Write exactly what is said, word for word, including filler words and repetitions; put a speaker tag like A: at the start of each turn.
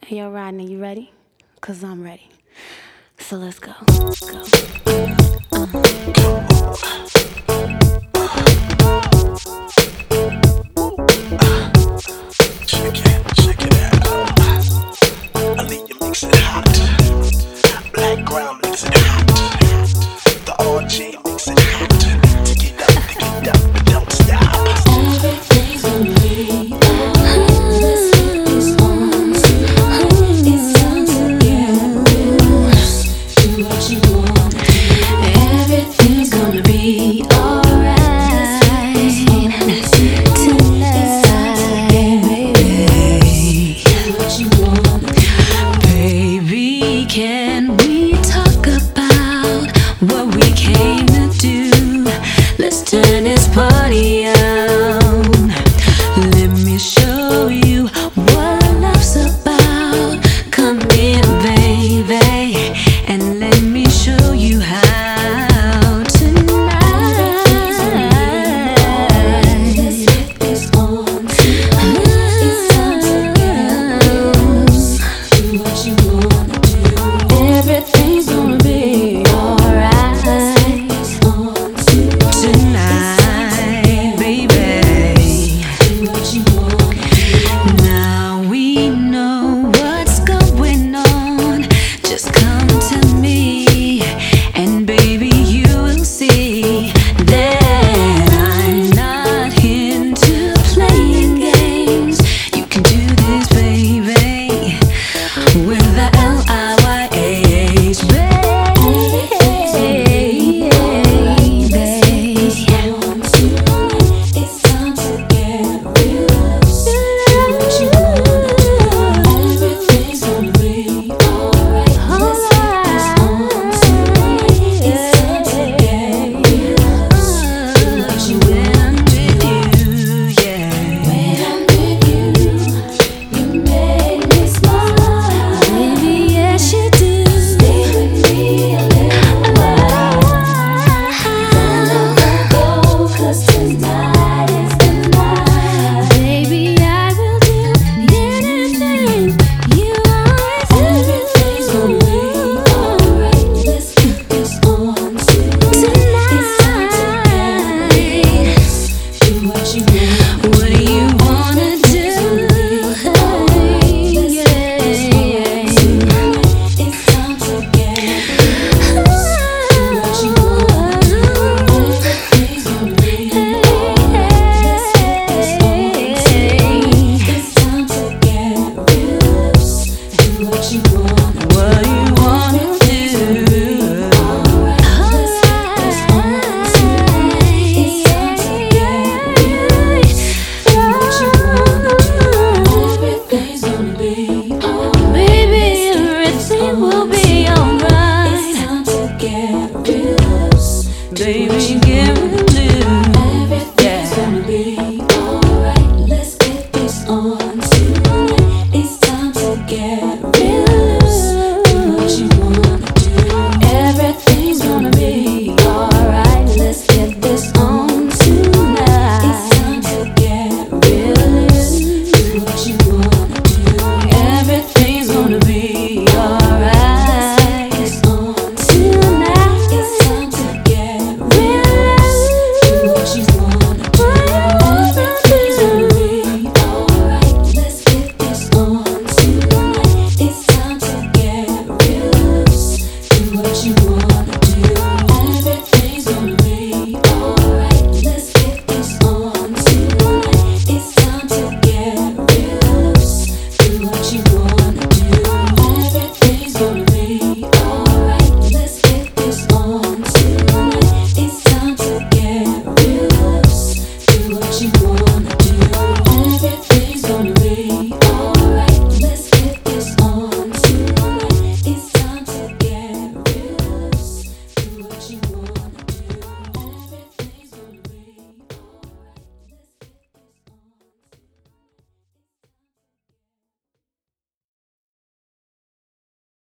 A: Hey, yo, Rodney, you ready? Cause I'm ready. So let's go. Go.
B: Check it, check it out. I need you mix it hot. Black ground mix it hot. The R J mix it hot. Take it up, take it up, but don't stop.
C: Everything's gonna be alright. Let's get this on tonight. It's time to get loose. Do what you want to do. Everything's gonna be alright tonight. Baby, do what you want to do. Baby, can we talk about what we came to do? Let's turn this party on. Let me show you what love's about. Come in, baby, and let me show you how tonight. Let's get this on tonight. It's time to get loose. Do what you wanna do. Everything's gonna be alright. Let's get this on tonight, baby. Do what you wanna do. Now we know what's going on. Just come to me, and baby, you will see that I'm not into playing games. You can do this, baby, with the L I Y A H, baby. It's time to get loose. Do what you wanna do. Everything's gonna be alright. Let's get this on tonight. It's time to get loose. Do what you wanna do. When I'm with you, you make me smile. Baby, yes you do. Stay with me a little while. Don't go, 'cause tonight is the night. Baby, I will do anything you want. Everything's gonna be alright. Let's get this on tonight. It's time to get loose. Do what you want. What do you wanna do? It's time to get loose. Do what you wanna do. Everything's gonna be alright. Let's get this on tonight. It's time to get loose. Do what you wanna do. What you wanna do. Alright, let's get this on tonight. It's time to get loose. Do what you wanna do. Everything's gonna be alright. Baby, everything will be alright. It's time to get loose. Baby, get loose. Everything's gonna be alright. Let's get this on.